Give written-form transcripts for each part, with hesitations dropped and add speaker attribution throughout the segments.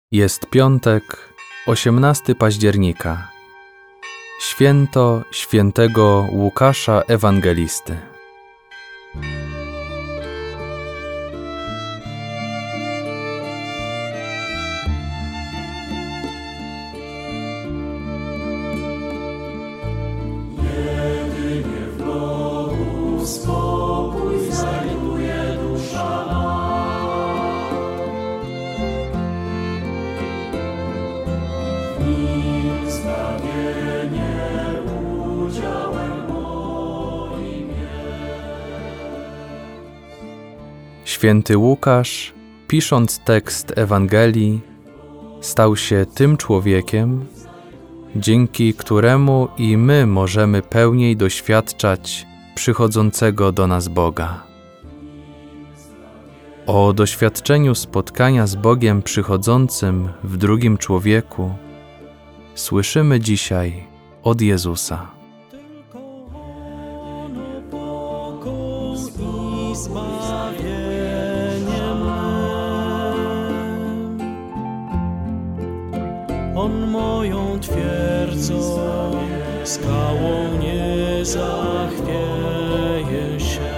Speaker 1: Jest piątek, 18 października. Święto świętego Łukasza Ewangelisty.
Speaker 2: Jedynie w Bogu spokój znajduje dusza ma. W nim zbawienie udziałem moim jest.
Speaker 1: Święty Łukasz, pisząc tekst Ewangelii, stał się tym człowiekiem, dzięki któremu i my możemy pełniej doświadczać przychodzącego do nas Boga. O doświadczeniu spotkania z Bogiem przychodzącym w drugim człowieku słyszymy dzisiaj od Jezusa.
Speaker 2: Tylko ono pokój i zbawienie mym. On moją twierdzą, skałą nie zachwieje się.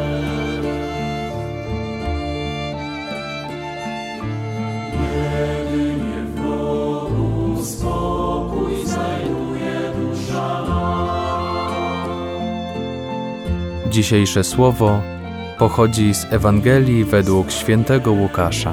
Speaker 2: Jedynie w Bogu spokój znajduje dusza ma.
Speaker 1: Dzisiejsze słowo pochodzi z Ewangelii według świętego Łukasza.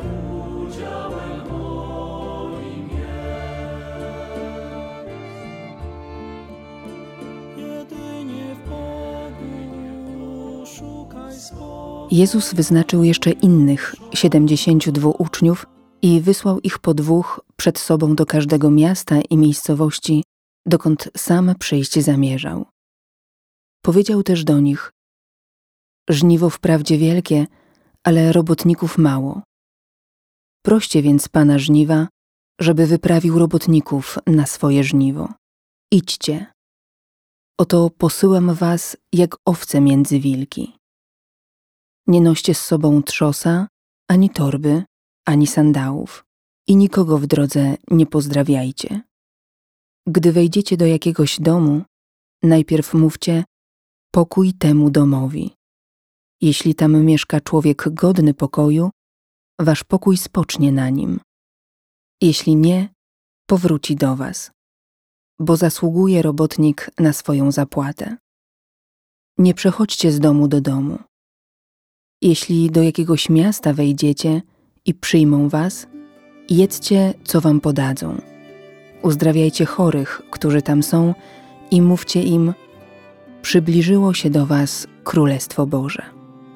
Speaker 3: Jezus wyznaczył jeszcze innych 72 uczniów i wysłał ich po dwóch przed sobą do każdego miasta i miejscowości, dokąd sam przyjść zamierzał. Powiedział też do nich: żniwo wprawdzie wielkie, ale robotników mało. Proście więc Pana żniwa, żeby wyprawił robotników na swoje żniwo. Idźcie. Oto posyłam was jak owce między wilki. Nie noście z sobą trzosa, ani torby, ani sandałów i nikogo w drodze nie pozdrawiajcie. Gdy wejdziecie do jakiegoś domu, najpierw mówcie: pokój temu domowi. Jeśli tam mieszka człowiek godny pokoju, wasz pokój spocznie na nim. Jeśli nie, powróci do was, bo zasługuje robotnik na swoją zapłatę. Nie przechodźcie z domu do domu. Jeśli do jakiegoś miasta wejdziecie i przyjmą was, jedzcie, co wam podadzą. Uzdrawiajcie chorych, którzy tam są, i mówcie im: przybliżyło się do was Królestwo Boże.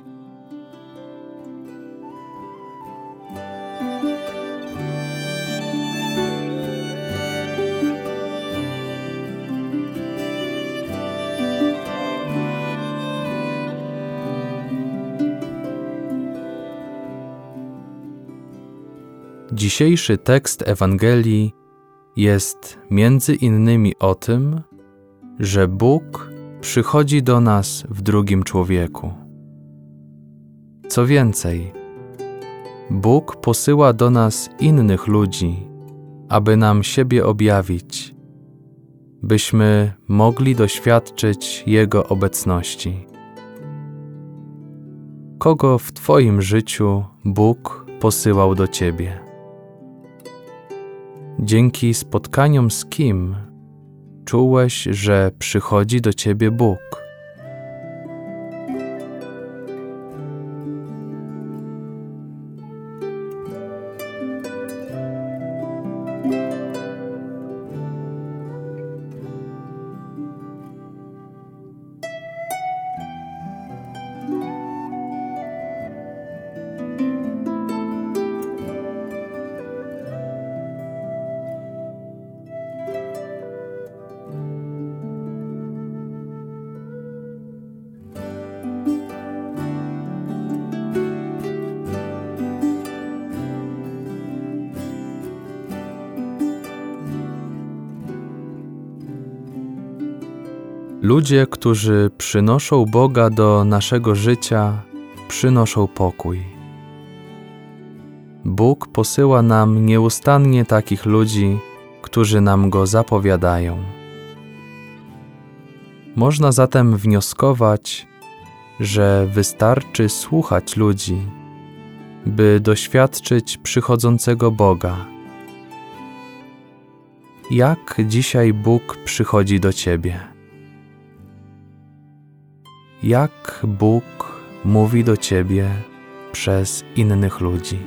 Speaker 1: Dzisiejszy tekst Ewangelii jest między innymi o tym, że Bóg przychodzi do nas w drugim człowieku. Co więcej, Bóg posyła do nas innych ludzi, aby nam siebie objawić, byśmy mogli doświadczyć Jego obecności. Kogo w Twoim życiu Bóg posyłał do Ciebie? Dzięki spotkaniom z kim czułeś, że przychodzi do Ciebie Bóg? Ludzie, którzy przynoszą Boga do naszego życia, przynoszą pokój. Bóg posyła nam nieustannie takich ludzi, którzy nam Go zapowiadają. Można zatem wnioskować, że wystarczy słuchać ludzi, by doświadczyć przychodzącego Boga. Jak dzisiaj Bóg przychodzi do Ciebie? Jak Bóg mówi do Ciebie przez innych ludzi?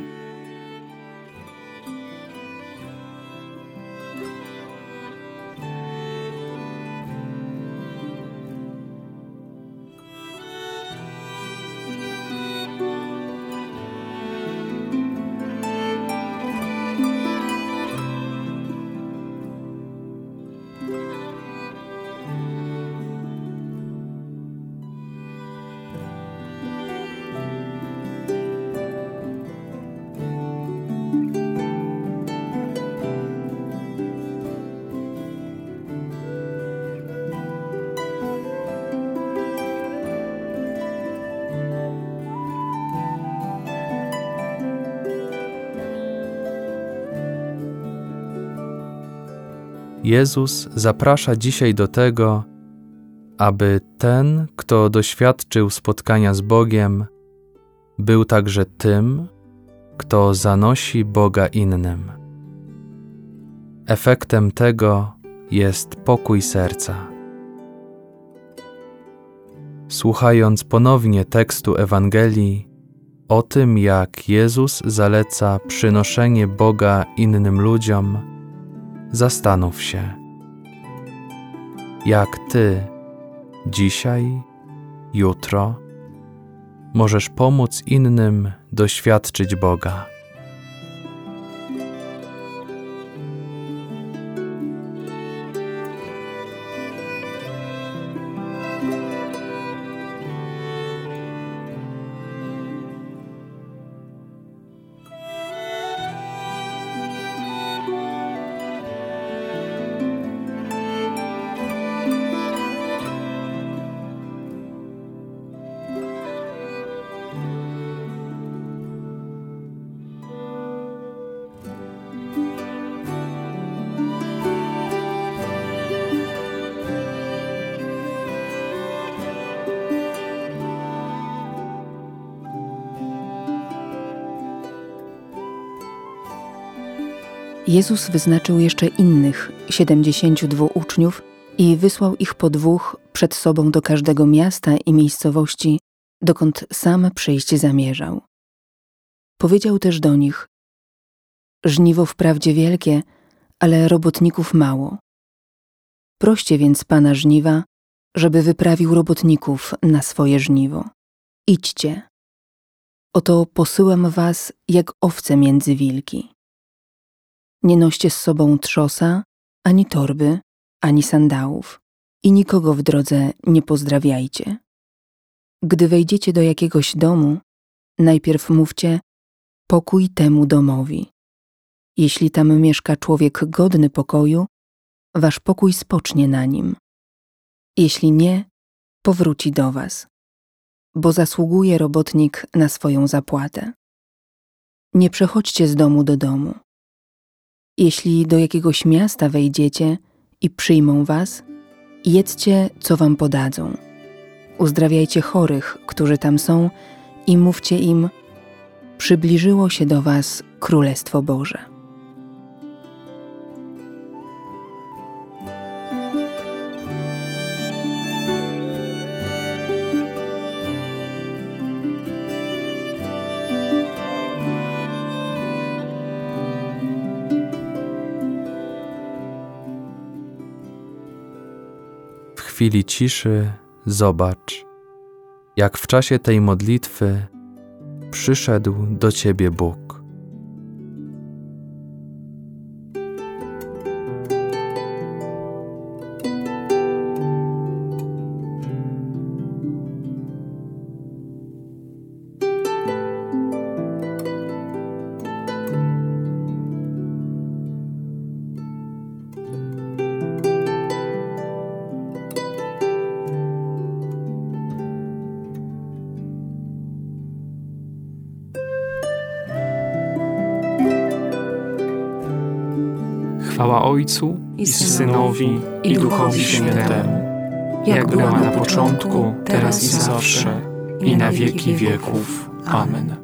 Speaker 1: Jezus zaprasza dzisiaj do tego, aby ten, kto doświadczył spotkania z Bogiem, był także tym, kto zanosi Boga innym. Efektem tego jest pokój serca. Słuchając ponownie tekstu Ewangelii o tym, jak Jezus zaleca przynoszenie Boga innym ludziom, zastanów się, jak Ty dzisiaj, jutro możesz pomóc innym doświadczyć Boga.
Speaker 3: Jezus wyznaczył jeszcze innych 72 uczniów i wysłał ich po dwóch przed sobą do każdego miasta i miejscowości, dokąd sam przyjść zamierzał. Powiedział też do nich: żniwo wprawdzie wielkie, ale robotników mało. Proście więc Pana żniwa, żeby wyprawił robotników na swoje żniwo. Idźcie. Oto posyłam was jak owce między wilki. Nie noście z sobą trzosa, ani torby, ani sandałów i nikogo w drodze nie pozdrawiajcie. Gdy wejdziecie do jakiegoś domu, najpierw mówcie: pokój temu domowi. Jeśli tam mieszka człowiek godny pokoju, wasz pokój spocznie na nim. Jeśli nie, powróci do was, bo zasługuje robotnik na swoją zapłatę. Nie przechodźcie z domu do domu. Jeśli do jakiegoś miasta wejdziecie i przyjmą was, jedzcie, co wam podadzą. Uzdrawiajcie chorych, którzy tam są, i mówcie im: przybliżyło się do was Królestwo Boże.
Speaker 1: W chwili ciszy zobacz, jak w czasie tej modlitwy przyszedł do Ciebie Bóg.
Speaker 4: Chwała Ojcu i Synowi, i Duchowi Świętemu, jak była na początku, teraz i zawsze, i na wieki wieków. Amen.